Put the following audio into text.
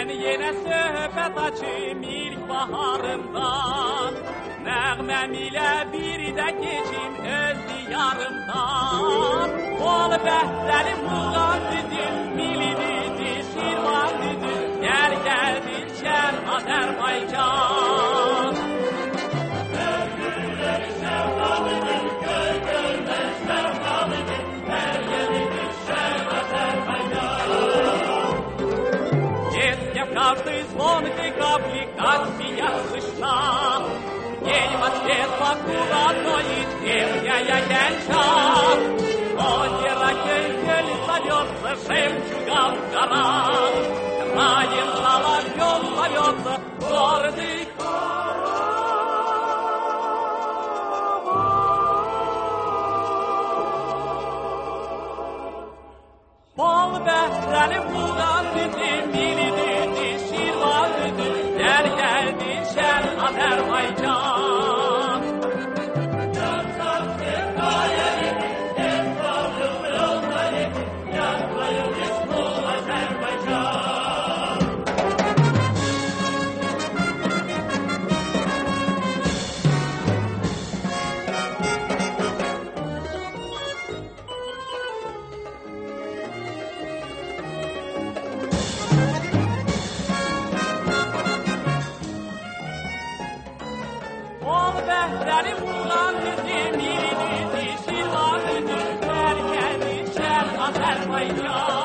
yine söhbet açayım ilk baharımdan. Nəğməm ilə bir də keçim öz diyarımdan. Ol bəhtəli muğan düdür, milidir, şirvan düdür. Gəl gəl dilşən Azərbaycan. Hər güllər şəhvalıdır, göy görmək şəhvalıdır. Hər yeridir şəhv Azərbaycan. Детям каждый звонкий капли, как сият слышна. День во свет покуратной, темная янча. Озеро кельгель зовется, жемчугом гора. Краем соловьем зовется гордый Bol bəhrəli buğan düdü, mili düdü, şirvan düdü. Gəl gəldi şər Azərbaycan. Yansan sevdayəlidir, sevdalım yoldalıdır. Yanmayın ismu Azərbaycan. Ol bəhrəli buğan düdü, mili düdü, şirvan düdü. Gəl gəldi şər Azərbaycan.